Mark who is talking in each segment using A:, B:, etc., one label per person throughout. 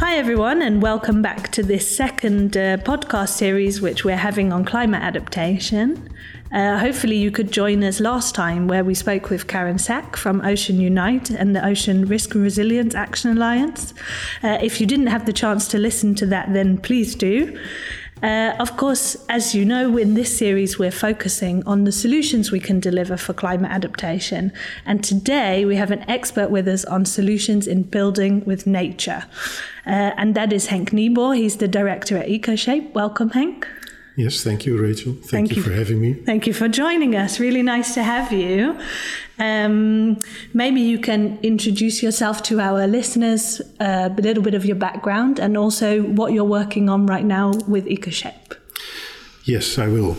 A: Hi everyone, and welcome back to this second podcast series which we're having on climate adaptation. Hopefully you could join us last time where we spoke with Karen Sack from Ocean Unite and the Ocean Risk and Resilience Action Alliance. If you didn't have the chance to listen to that, then please do. Of course, as you know, in this series, we're focusing on the solutions we can deliver for climate adaptation. And today we have an expert with us on solutions in building with nature. And that is Henk Nieboer. He's the director at EcoShape. Welcome, Henk.
B: Yes, thank you, Rachel. Thank you for having me.
A: Thank you for joining us. Really nice to have you. Maybe you can introduce yourself to our listeners, a little bit of your background, and also what you're working on right now with EcoShape.
B: Yes, I will.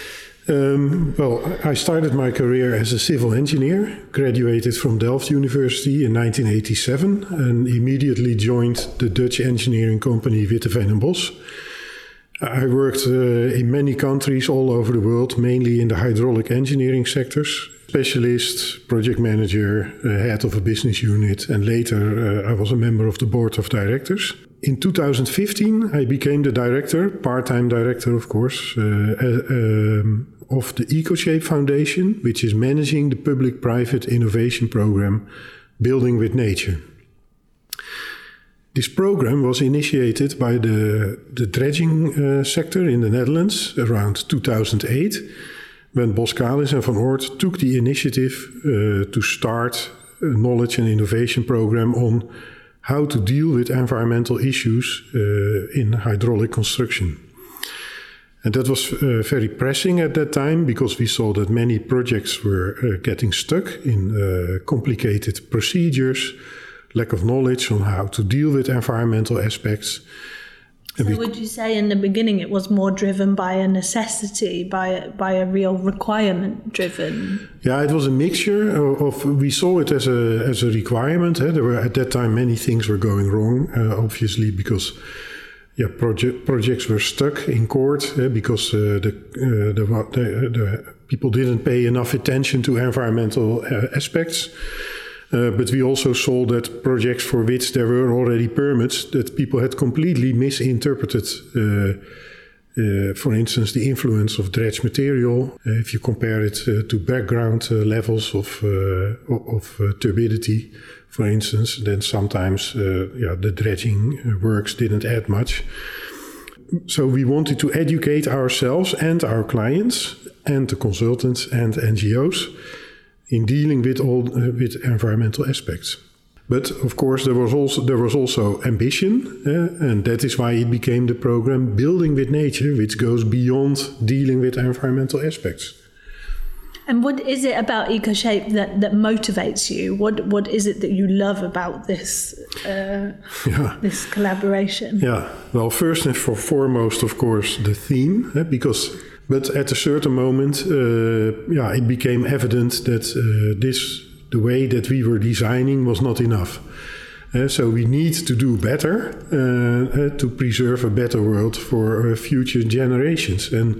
B: I started my career as a civil engineer, graduated from Delft University in 1987, and immediately joined the Dutch engineering company Witteveen & Bos. I worked in many countries all over the world, mainly in the hydraulic engineering sectors. Specialist, project manager, head of a business unit, and later I was a member of the board of directors. In 2015, I became the director, part-time director of course, of the EcoShape Foundation, which is managing the public-private innovation program Building with Nature. This program was initiated by the dredging sector in the Netherlands around 2008, when Boskalis and Van Oort took the initiative to start a knowledge and innovation program on how to deal with environmental issues in hydraulic construction. And that was very pressing at that time because we saw that many projects were getting stuck in complicated procedures, lack of knowledge on how to deal with environmental aspects.
A: So would you say in the beginning it was more driven by a necessity, by a real requirement driven?
B: Yeah, it was a mixture of we saw it as a requirement. There were at that time many things were going wrong, obviously because projects were stuck in court because the people didn't pay enough attention to environmental aspects. But we also saw that projects for which there were already permits, that people had completely misinterpreted, for instance, the influence of dredge material. If you compare it to background levels of turbidity, for instance, then sometimes the dredging works didn't add much. So we wanted to educate ourselves and our clients and the consultants and NGOs in dealing with environmental aspects. But of course there was also ambition, and that is why it became the program Building with Nature, which goes beyond dealing with environmental aspects.
A: And what is it about EcoShape that motivates you? What is it that you love about this this collaboration?
B: Yeah, well, first and foremost, of course, the theme, But at a certain moment, it became evident that the way that we were designing was not enough. So we need to do better to preserve a better world for future generations. And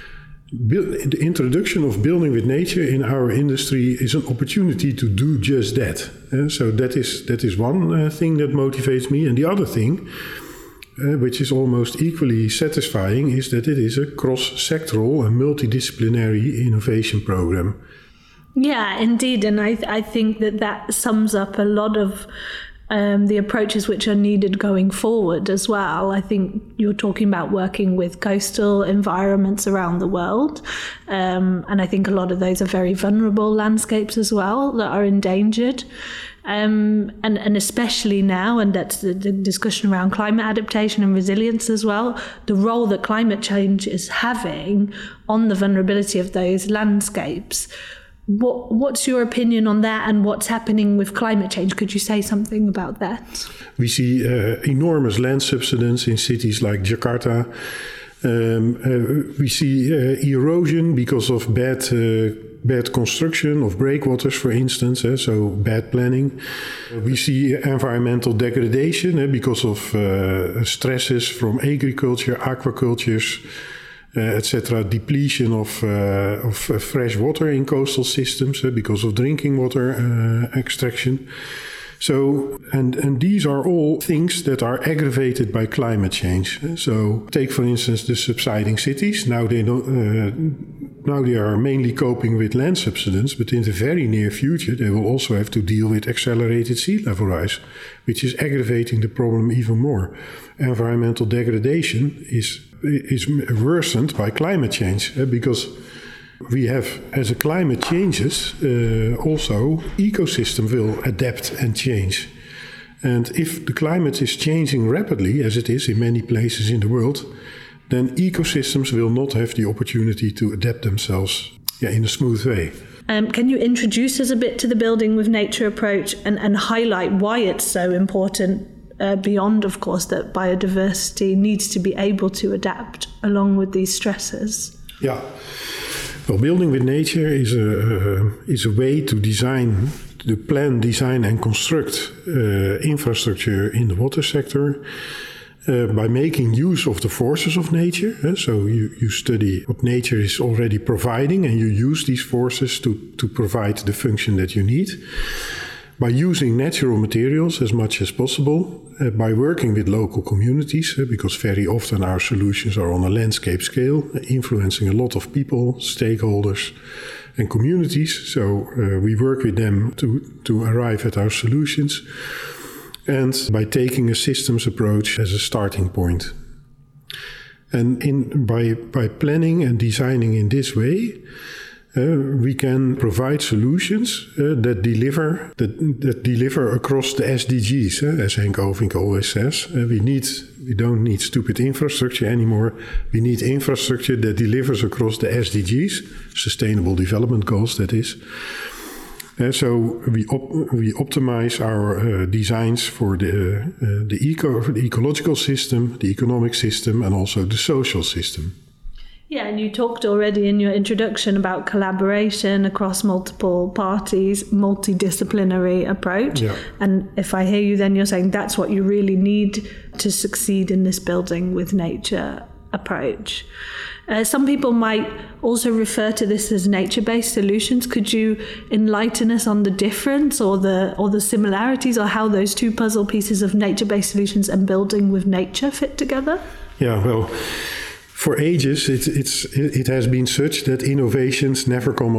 B: the introduction of Building with Nature in our industry is an opportunity to do just that. So that is one thing that motivates me. And the other thing, which is almost equally satisfying, is that it is a cross-sectoral and multidisciplinary innovation program.
A: Yeah, indeed. And I think that sums up a lot of the approaches which are needed going forward as well. I think you're talking about working with coastal environments around the world. And I think a lot of those are very vulnerable landscapes as well that are endangered. And especially now, and that's the discussion around climate adaptation and resilience as well, the role that climate change is having on the vulnerability of those landscapes. What's your opinion on that, and what's happening with climate change? Could you say something about that?
B: We see enormous land subsidence in cities like Jakarta. We see erosion because of bad construction of breakwaters, for instance, so bad planning. We see environmental degradation because of stresses from agriculture, aquacultures, etc. Depletion of fresh water in coastal systems because of drinking water extraction. So, and these are all things that are aggravated by climate change. So, take for instance the subsiding cities. Now they are mainly coping with land subsidence, but in the very near future they will also have to deal with accelerated sea level rise, which is aggravating the problem even more. Environmental degradation is worsened by climate change, because we have, as the climate changes, also ecosystem will adapt and change. And if the climate is changing rapidly, as it is in many places in the world, then ecosystems will not have the opportunity to adapt themselves in a smooth way.
A: Can you introduce us a bit to the Building with Nature approach and highlight why it's so important, beyond, of course, that biodiversity needs to be able to adapt along with these stresses?
B: Yeah. Well, Building with Nature is a way to plan, design and construct infrastructure in the water sector by making use of the forces of nature. So you study what nature is already providing and you use these forces to provide the function that you need. By using natural materials as much as possible, by working with local communities, because very often our solutions are on a landscape scale, influencing a lot of people, stakeholders and communities. So we work with them to arrive at our solutions. And by taking a systems approach as a starting point. And by planning and designing in this way, we can provide solutions that deliver across the SDGs. As Henk Ovink always says, we don't need stupid infrastructure anymore. We need infrastructure that delivers across the SDGs, Sustainable Development Goals, that is. So we optimize our designs for the ecological system, the economic system, and also the social system.
A: Yeah, and you talked already in your introduction about collaboration across multiple parties, multidisciplinary approach. Yeah. And if I hear you, then you're saying that's what you really need to succeed in this Building with Nature approach. Some people might also refer to this as nature-based solutions. Could you enlighten us on the difference or the similarities, or how those two puzzle pieces of nature-based solutions and Building with Nature fit together?
B: Yeah, well, for ages it has been such that innovations never come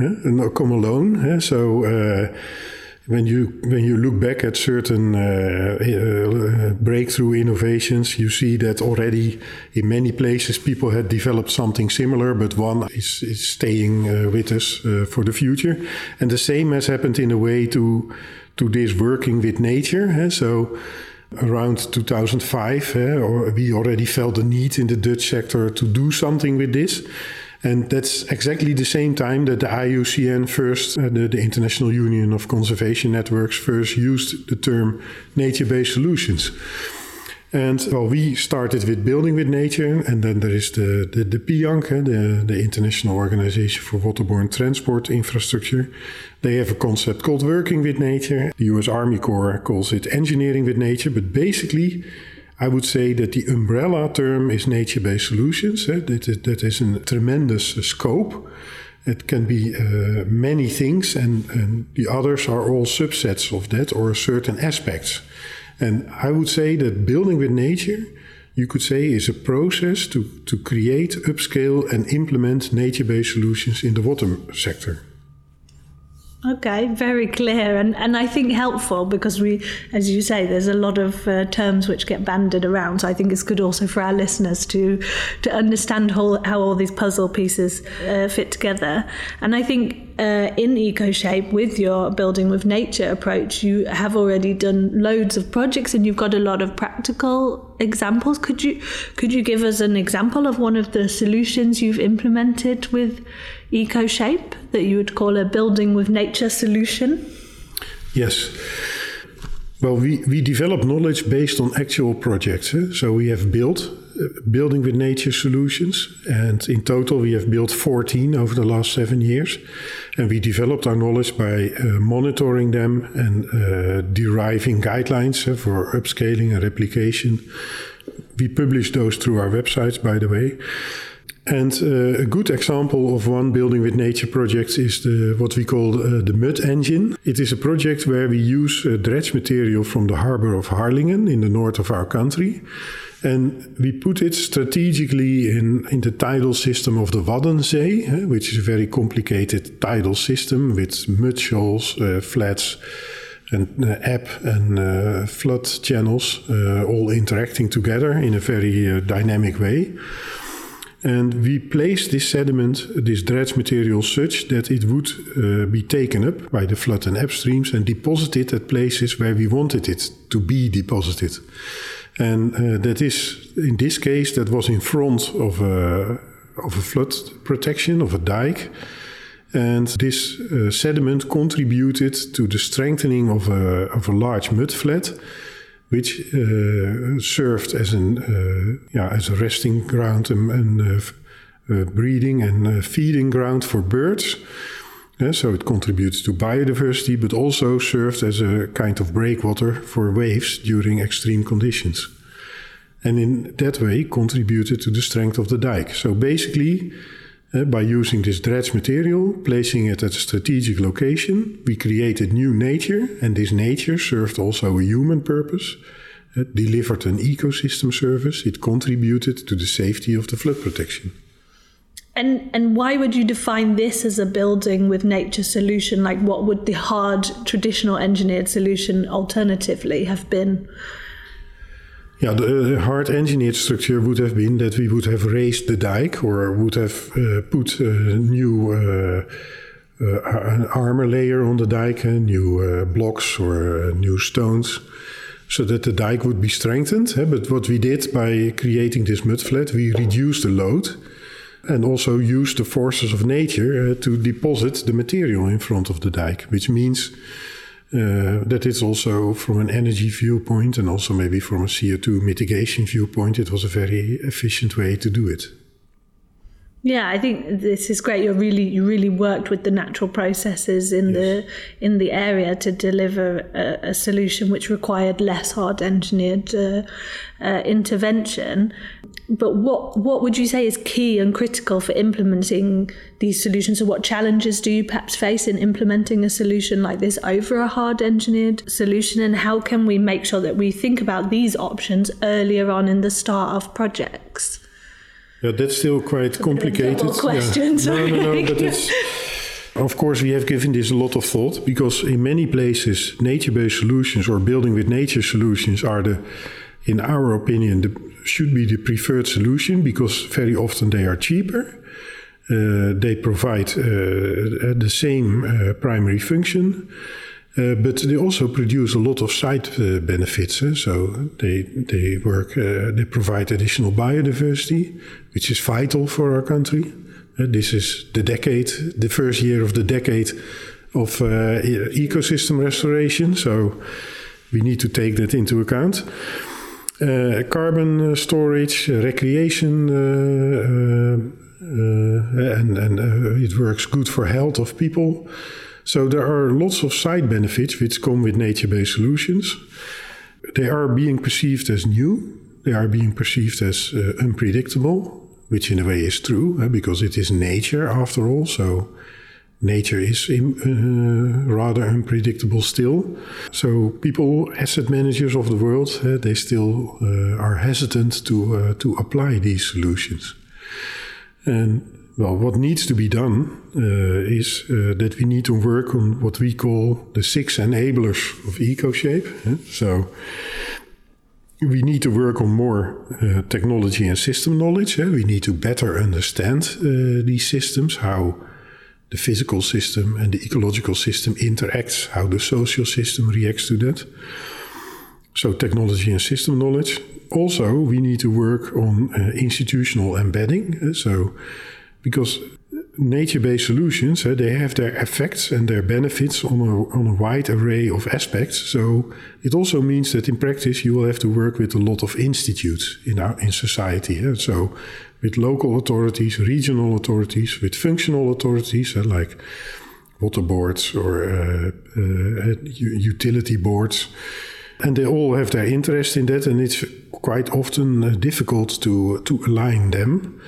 B: alone. So when you look back at certain breakthrough innovations, you see that already in many places people had developed something similar, but one is staying with us for the future. And the same has happened in a way to this working with nature. So around 2005, we already felt the need in the Dutch sector to do something with this. And that's exactly the same time that the IUCN first, the International Union of Conservation Networks, first used the term nature-based solutions. And well, we started with Building with Nature, and then there is the PIANC, the International Organization for Waterborne Transport Infrastructure. They have a concept called Working with Nature. The US Army Corps calls it Engineering with Nature, but basically I would say that the umbrella term is nature-based solutions. That is a tremendous scope. It can be many things, and the others are all subsets of that or certain aspects. And I would say that Building with Nature, you could say, is a process to create, upscale and implement nature-based solutions in the water sector.
A: Okay, very clear and I think helpful, because we, as you say, there's a lot of terms which get bandied around. So I think it's good also for our listeners to understand how all these puzzle pieces fit together. And I think in EcoShape, with your Building with Nature approach, you have already done loads of projects and you've got a lot of practical examples. Could you give us an example of one of the solutions you've implemented with EcoShape that you would call a Building with Nature solution?
B: Yes. Well, we develop knowledge based on actual projects. So we have built Building with Nature solutions, and in total we have built 14 over the last 7 years. And we developed our knowledge by monitoring them and deriving guidelines for upscaling and replication. We publish those through our websites, by the way. And a good example of one building with nature project is what we call the mud engine. It is a project where we use dredge material from the harbor of Harlingen in the north of our country. And we put it strategically in the tidal system of the Waddenzee, which is a very complicated tidal system with mud shoals, flats, and ebb and flood channels all interacting together in a very dynamic way. And we placed this sediment, this dredge material, such that it would be taken up by the flood and ebb streams and deposited at places where we wanted it to be deposited. And that is, in this case, that was in front of a flood protection, of a dike. And this sediment contributed to the strengthening of a large mud flat, which served as a resting ground and breeding and feeding ground for birds. So it contributes to biodiversity, but also served as a kind of breakwater for waves during extreme conditions. And in that way contributed to the strength of the dike. So basically, by using this dredge material, placing it at a strategic location, we created new nature, and this nature served also a human purpose. It delivered an ecosystem service. It contributed to the safety of the flood protection.
A: And why would you define this as a building with nature solution? Like, what would the hard, traditional engineered solution alternatively have been?
B: Yeah, the hard engineered structure would have been that we would have raised the dike or would have put a new an armor layer on the dike, new blocks or new stones, so that the dike would be strengthened. But what we did by creating this mudflat, we reduced the load and also used the forces of nature to deposit the material in front of the dike, which means that it's also from an energy viewpoint and also maybe from a CO2 mitigation viewpoint, it was a very efficient way to do it.
A: Yeah, I think this is great. You really worked with the natural processes in the area to deliver a solution which required less hard engineered intervention. But what would you say is key and critical for implementing these solutions? So what challenges do you perhaps face in implementing a solution like this over a hard engineered solution? And how can we make sure that we think about these options earlier on in the start of projects?
B: Yeah, that's still quite complicated.
A: Questions.
B: Yeah. No, but it's... Of course, we have given this a lot of thought because in many places, nature-based solutions or building with nature solutions are in our opinion, should be the preferred solution because very often they are cheaper. They provide the same primary function, but they also produce a lot of side benefits. So they provide additional biodiversity, which is vital for our country. This is the first year of the decade of ecosystem restoration. So we need to take that into account. Carbon storage, recreation, and it works good for health of people. So there are lots of side benefits which come with nature-based solutions. They are being perceived as new. They are being perceived as unpredictable, which in a way is true, because it is nature after all. So nature is rather unpredictable still. So people, asset managers of the world, they still are hesitant to apply these solutions. And well, what needs to be done is that we need to work on what we call the 6 enablers of EcoShape. So we need to work on more technology and system knowledge. We need to better understand these systems, how the physical system and the ecological system interacts, how the social system reacts to that. So technology and system knowledge. Also, we need to work on institutional embedding. So, because nature-based solutions, they have their effects and their benefits on a wide array of aspects. So it also means that in practice you will have to work with a lot of institutes in society. So with local authorities, regional authorities, with functional authorities like water boards or utility boards. And they all have their interest in that, and it's quite often difficult to align them.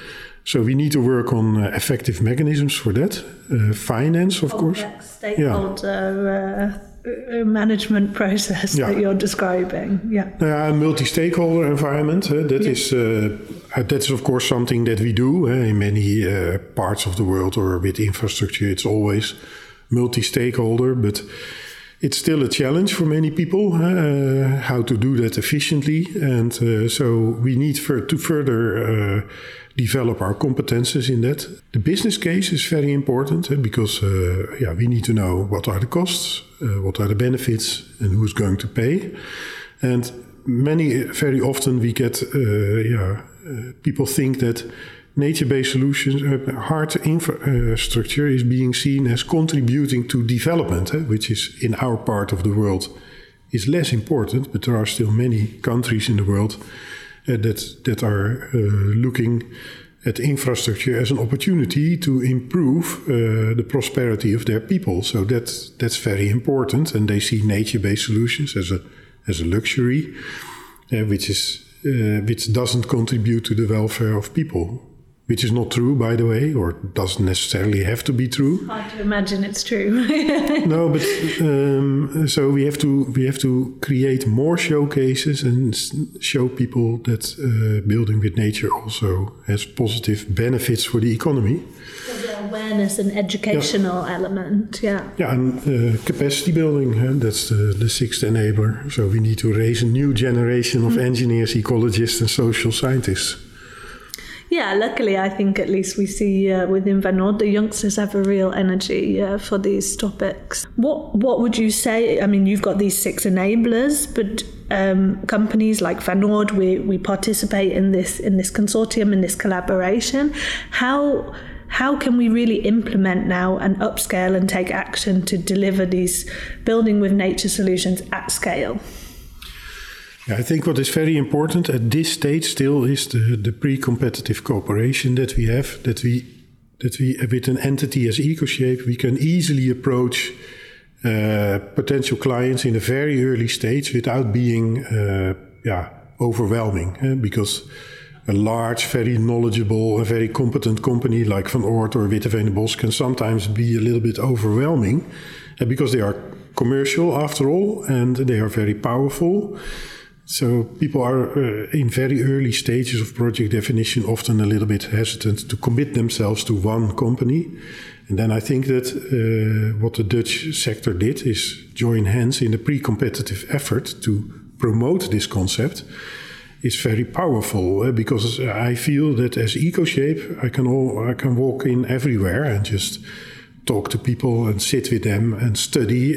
B: So we need to work on effective mechanisms for that. Finance, of course.
A: Stakeholder management process that you're describing.
B: A multi-stakeholder environment. That's of course something that we do in many parts of the world, or with infrastructure. It's always multi-stakeholder, but it's still a challenge for many people how to do that efficiently, and so we need to further develop our competences in that. The business case is very important because we need to know what are the costs, what are the benefits, and who's going to pay. And very often we get people think that nature-based solutions, hard infrastructure is being seen as contributing to development, which is in our part of the world is less important, but there are still many countries in the world that are looking at infrastructure as an opportunity to improve the prosperity of their people. So that's very important, and they see nature-based solutions as a luxury, which doesn't contribute to the welfare of people. Which is not true, by the way, or doesn't necessarily have to be true.
A: Hard to imagine it's true.
B: No, but so we have to create more showcases and show people that building with nature also has positive benefits for the economy.
A: So the awareness and educational element,
B: and capacity building, that's the sixth enabler. So we need to raise a new generation of engineers, ecologists, and social scientists.
A: Yeah, luckily, I think at least we see within Van Oord, the youngsters have a real energy for these topics. What would you say? I mean, you've got these 6 enablers, but companies like Van Oord, we participate in this consortium, in this collaboration. How can we really implement now and upscale and take action to deliver these building with nature solutions at scale?
B: Yeah, I think what is very important at this stage still is the pre-competitive cooperation that we have, that we with an entity as EcoShape, we can easily approach potential clients in a very early stage without being overwhelming. Because a large, very knowledgeable, a very competent company like Van Oord or Witte Veenen Bos can sometimes be a little bit overwhelming because they are commercial after all, and they are very powerful. So people are in very early stages of project definition often a little bit hesitant to commit themselves to one company. And then I think that what the Dutch sector did is join hands in a pre-competitive effort to promote this concept is very powerful because I feel that as EcoShape I can walk in everywhere and just talk to people and sit with them and study.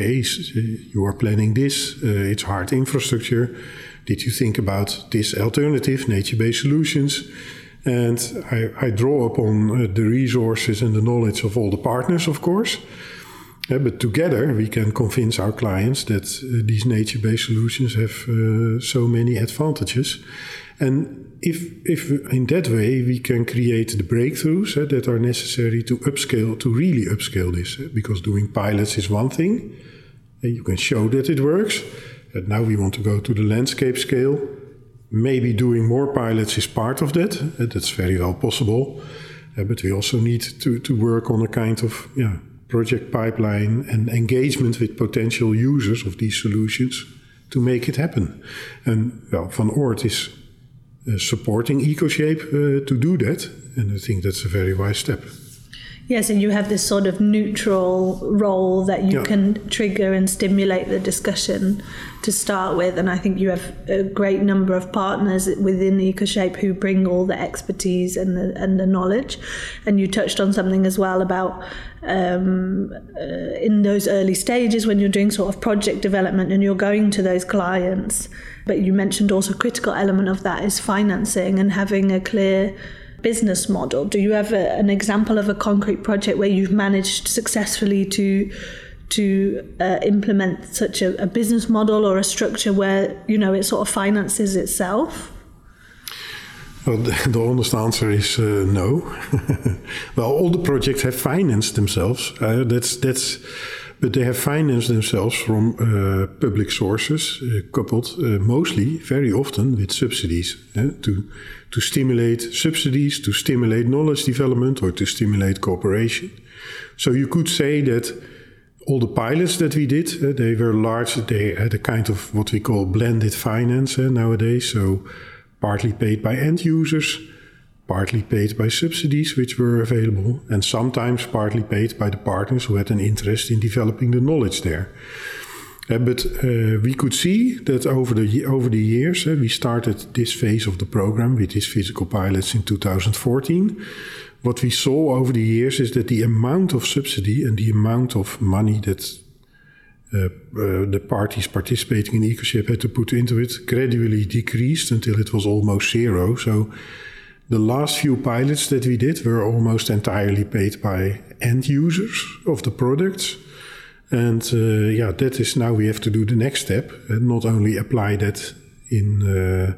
B: You are planning this. It's hard infrastructure. Did you think about this alternative, nature-based solutions? And I draw upon the resources and the knowledge of all the partners, of course. But together we can convince our clients that these nature-based solutions have so many advantages. And if in that way we can create the breakthroughs that are necessary to really upscale this, because doing pilots is one thing, and you can show that it works. And now we want to go to the landscape scale. Maybe doing more pilots is part of that. That's very well possible. But we also need to work on a kind of project pipeline and engagement with potential users of these solutions to make it happen. And Van Oord is supporting EcoShape to do that, and I think that's a very wise step.
A: Yes, and you have this sort of neutral role that you can trigger and stimulate the discussion to start with, and I think you have a great number of partners within EcoShape who bring all the expertise and the knowledge. And you touched on something as well about in those early stages when you're doing sort of project development and you're going to those clients, but you mentioned also a critical element of that is financing and having a clear business model. Do you have an example of a concrete project where you've managed successfully to implement such a business model or a structure where it sort of finances itself?
B: Well, the honest answer is no. Well, all the projects have financed themselves. But they have financed themselves from public sources, coupled mostly, very often, with subsidies. To stimulate subsidies, to stimulate knowledge development, or to stimulate cooperation. So you could say that all the pilots that we did, they were large. They had a kind of what we call blended finance nowadays. So partly paid by end users, partly paid by subsidies which were available, and sometimes partly paid by the partners who had an interest in developing the knowledge there. But we could see that over the years, we started this phase of the program with these physical pilots in 2014. What we saw over the years is that the amount of subsidy and the amount of money that the parties participating in EcoShip had to put into it gradually decreased until it was almost zero. So the last few pilots that we did were almost entirely paid by end users of the products. And that is now we have to do the next step and not only apply that in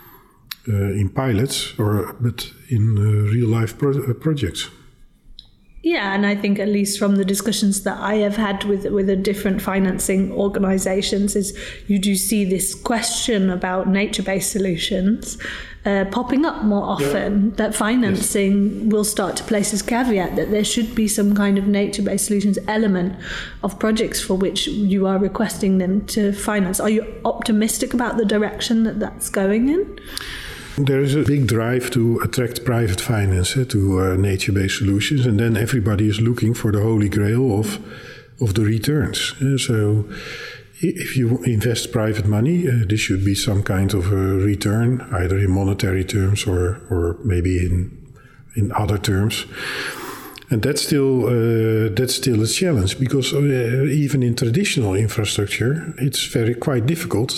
B: pilots, but in real life projects.
A: Yeah, and I think at least from the discussions that I have had with the different financing organisations is you do see this question about nature-based solutions popping up more often, that financing will start to place this caveat that there should be some kind of nature-based solutions element of projects for which you are requesting them to finance. Are you optimistic about the direction that that's going in?
B: There is a big drive to attract private finance to nature-based solutions, and then everybody is looking for the holy grail of the returns. So if you invest private money, this should be some kind of a return, either in monetary terms or maybe in other terms. And that's still a challenge, because even in traditional infrastructure, it's quite difficult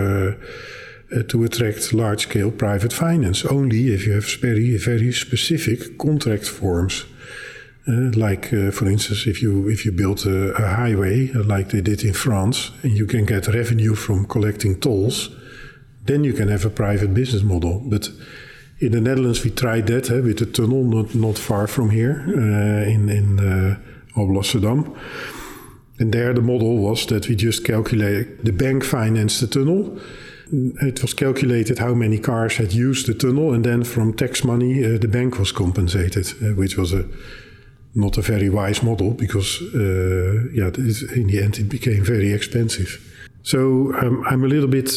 B: to attract large-scale private finance, only if you have very, very specific contract forms. For instance, if you build a highway like they did in France, and you can get revenue from collecting tolls, then you can have a private business model. But in the Netherlands, we tried that with a tunnel not far from here in Alblasserdam. And there the model was that we just calculate, the bank financed the tunnel. It was calculated how many cars had used the tunnel, and then from tax money the bank was compensated, which was not a very wise model, because in the end it became very expensive. So I'm a little bit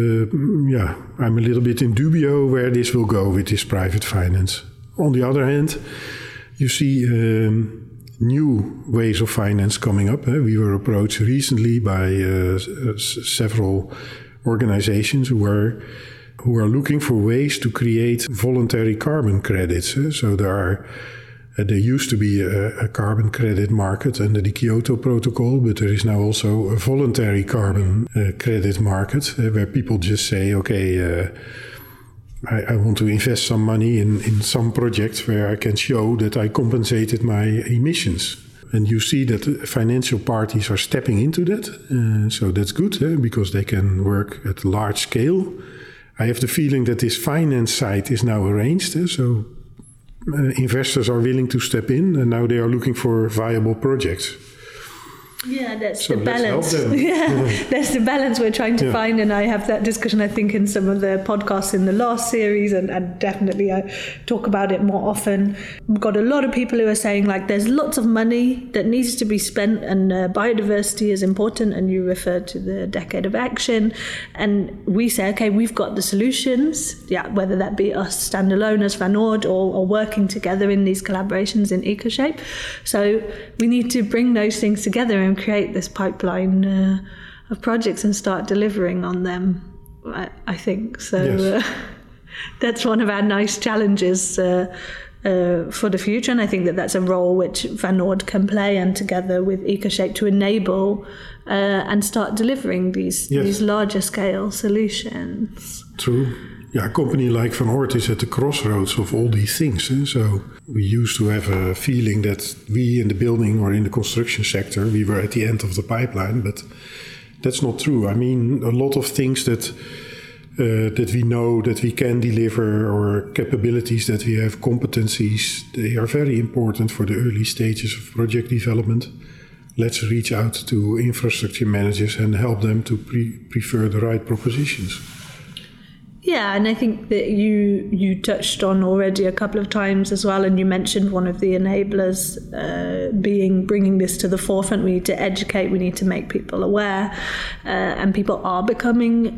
B: in dubio where this will go with this private finance. On the other hand, you see new ways of finance coming up. We were approached recently by several organizations who are looking for ways to create voluntary carbon credits. So there used to be a carbon credit market under the Kyoto Protocol, but there is now also a voluntary carbon credit market where people just say, okay, I want to invest some money in some project where I can show that I compensated my emissions. And you see that financial parties are stepping into that. So that's good, because they can work at large scale. I have the feeling that this finance side is now arranged. So investors are willing to step in, and now they are looking for viable projects.
A: Yeah, that's the balance. Yeah, that's the balance we're trying to find, and I have that discussion, I think, in some of the podcasts in the last series, and definitely I talk about it more often. We've got a lot of people who are saying, like, there's lots of money that needs to be spent, and biodiversity is important, and you refer to the Decade of Action, and we say, okay, we've got the solutions, whether that be us standalone as Van Oord or working together in these collaborations in EcoShape. So we need to bring those things together and create this pipeline of projects and start delivering on them, I think. So yes. That's one of our nice challenges for the future, and I think that that's a role which Van Oord can play, and together with EcoShape to enable and start delivering these larger scale solutions.
B: True. Yeah, a company like Van Oord is at the crossroads of all these things. So we used to have a feeling that we in the building or in the construction sector, we were at the end of the pipeline, but that's not true. I mean, a lot of things that we know that we can deliver, or capabilities that we have, competencies, they are very important for the early stages of project development. let's reach out to infrastructure managers and help them to prefer the right propositions.
A: Yeah, and I think that you touched on already a couple of times as well, and you mentioned one of the enablers being bringing this to the forefront. We need to educate, we need to make people aware, and people are becoming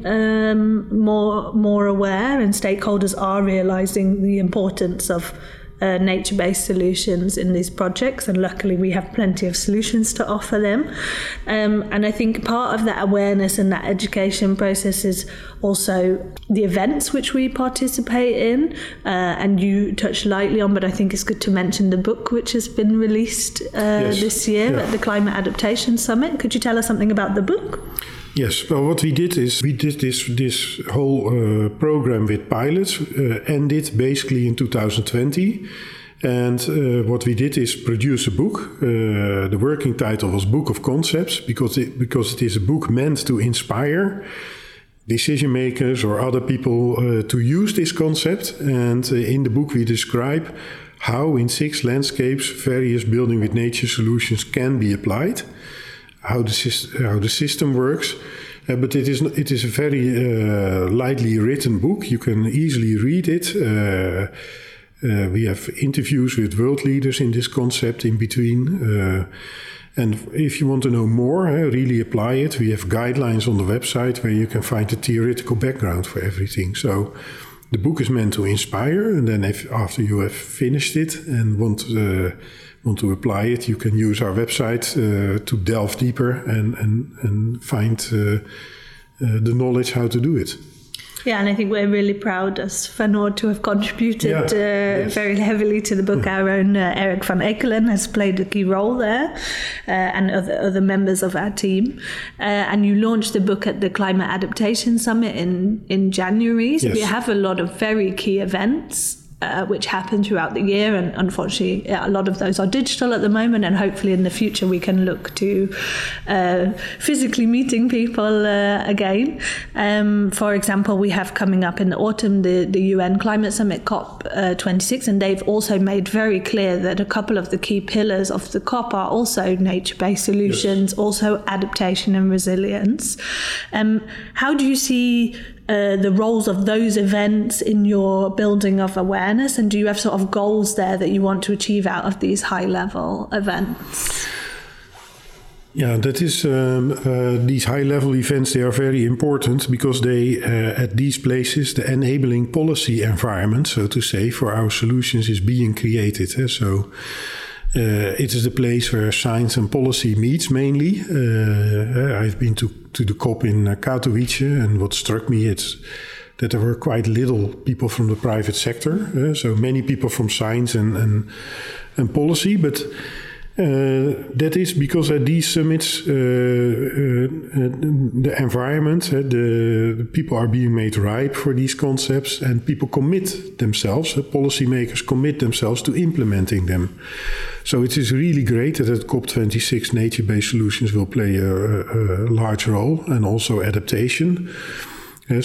A: more aware, and stakeholders are realising the importance of nature-based solutions in these projects, and luckily we have plenty of solutions to offer them. And I think part of that awareness and that education process is also the events which we participate in, and you touched lightly on, but I think it's good to mention the book which has been released this year at the Climate Adaptation Summit. Could you tell us something about the book?
B: Yes, well, what we did is we did this whole program with pilots, ended basically in 2020. And what we did is produce a book. The working title was Book of Concepts, because it is a book meant to inspire decision makers or other people to use this concept. And in the book we describe how in 6 landscapes various building with nature solutions can be applied. How the system works, but it is a very lightly written book. You can easily read it. We have interviews with world leaders in this concept in between. And if you want to know more, really apply it. We have guidelines on the website where you can find the theoretical background for everything. So the book is meant to inspire, and then after you have finished it and want to apply it, you can use our website to delve deeper and find the knowledge how to do it.
A: Yeah, and I think we're really proud as Van Oord to have contributed very heavily to the book. Our own Eric van Ekelen has played a key role there, and other members of our team. And you launched the book at the Climate Adaptation Summit in January. So we have a lot of very key events which happen throughout the year, and unfortunately a lot of those are digital at the moment, and hopefully in the future we can look to physically meeting people again. For example, we have coming up in the autumn the UN Climate Summit COP26, and they've also made very clear that a couple of the key pillars of the COP are also nature-based solutions, also adaptation and resilience. How do you see the roles of those events in your building of awareness, and do you have sort of goals there that you want to achieve out of these high-level events?
B: Yeah, that is these high-level events. They are very important because they, at these places, the enabling policy environment, so to say, for our solutions is being created. So it is the place where science and policy meets mainly. I've been to the COP in Katowice, and what struck me is that there were quite little people from the private sector. So many people from science and policy, but that is because at these summits, the environment, the people are being made ripe for these concepts, and people commit themselves, policymakers commit themselves to implementing them. So it is really great that at COP26 nature-based solutions will play a large role, and also adaptation. We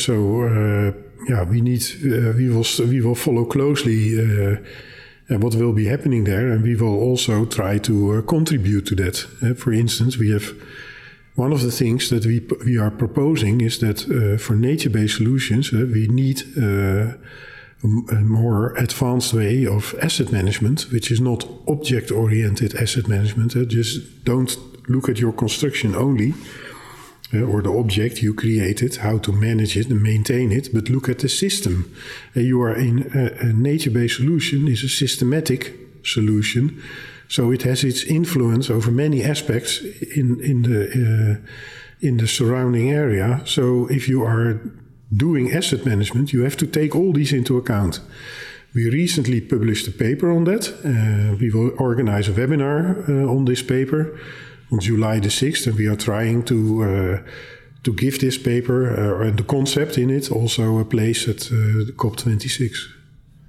B: will follow closely what will be happening there, and we will also try to contribute to that. For instance, we have one of the things that we are proposing is that for nature-based solutions, we need a more advanced way of asset management, which is not object-oriented asset management. Just don't look at your construction only, or the object you created, how to manage it and maintain it, but look at the system. You are in a nature-based solution is a systematic solution, so it has its influence over many aspects in the surrounding area. So if you are doing asset management, you have to take all these into account. We recently published a paper on that. We will organize a webinar on this paper on July the 6th, and we are trying to give this paper and the concept in it also a place at the COP26.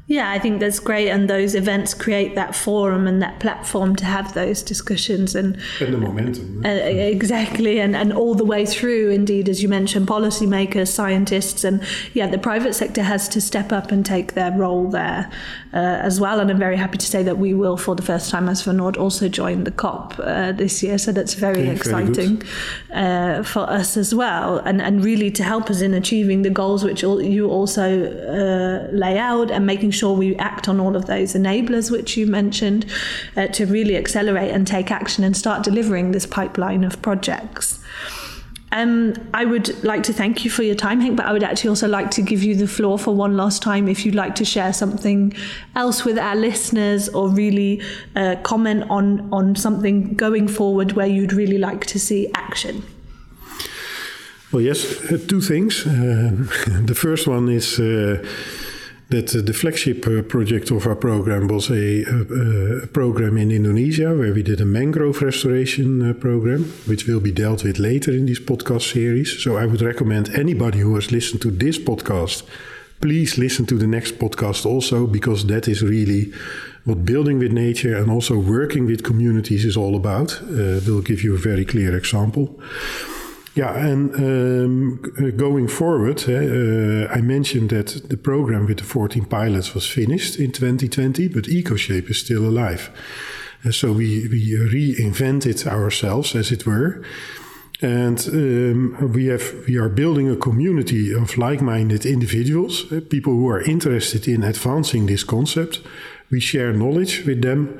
A: Yeah, I think that's great, and those events create that forum and that platform to have those discussions and
B: the momentum.
A: Exactly, and all the way through, indeed, as you mentioned, policymakers, scientists, and the private sector has to step up and take their role there as well. And I'm very happy to say that we will, for the first time as Van Oord, also join the COP this year. So that's very exciting for us as well, and really to help us in achieving the goals which you also lay out, and making sure we act on all of those enablers which you mentioned to really accelerate and take action and start delivering this pipeline of projects. I would like to thank you for your time, Henk, but I would actually also like to give you the floor for one last time if you'd like to share something else with our listeners, or really comment on something going forward where you'd really like to see action.
B: Well, yes, two things. The first one is that the flagship project of our program was a program in Indonesia, where we did a mangrove restoration program, which will be dealt with later in this podcast series. So I would recommend anybody who has listened to this podcast, please listen to the next podcast also, because that is really what building with nature and also working with communities is all about. We'll give you a very clear example. Yeah, and going forward, I mentioned that the program with the 14 pilots was finished in 2020, but EcoShape is still alive. So we reinvented ourselves, as it were. And we are building a community of like-minded individuals, people who are interested in advancing this concept. We share knowledge with them.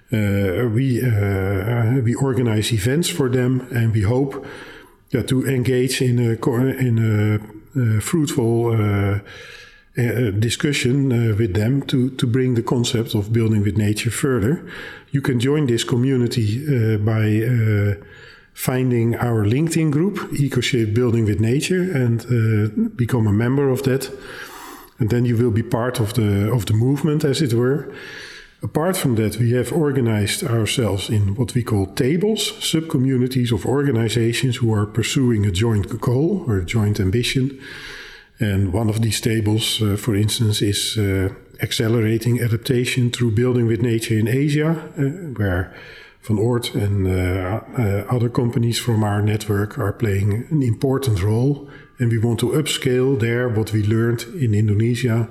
B: We organize events for them, and we hope to engage in a fruitful discussion with them to bring the concept of building with nature further. You can join this community by finding our LinkedIn group, EcoShape Building with Nature, and become a member of that. And then you will be part of the movement, as it were. Apart from that, we have organized ourselves in what we call tables, sub-communities of organizations who are pursuing a joint goal or a joint ambition. And one of these tables, for instance, is accelerating adaptation through building with nature in Asia, where Van Oord and other companies from our network are playing an important role. And we want to upscale there what we learned in Indonesia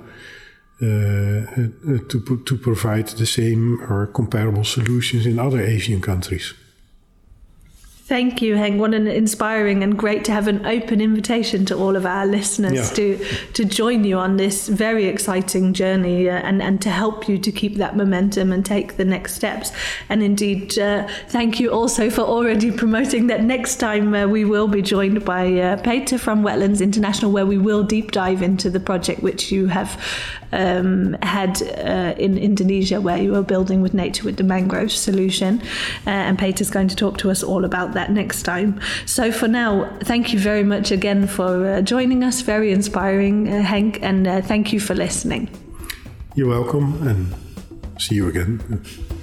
B: to provide the same or comparable solutions in other Asian countries.
A: Thank you, Henk. What an inspiring and great to have an open invitation to all of our listeners to join you on this very exciting journey and to help you to keep that momentum and take the next steps. And indeed, thank you also for already promoting that next time we will be joined by Peter from Wetlands International, where we will deep dive into the project which you have had in Indonesia, where you are building with nature with the mangrove solution. And Peter's going to talk to us all about that next time. So for now, thank you very much again for joining us. Very inspiring, Henk, and thank you for listening.
B: You're welcome, and see you again.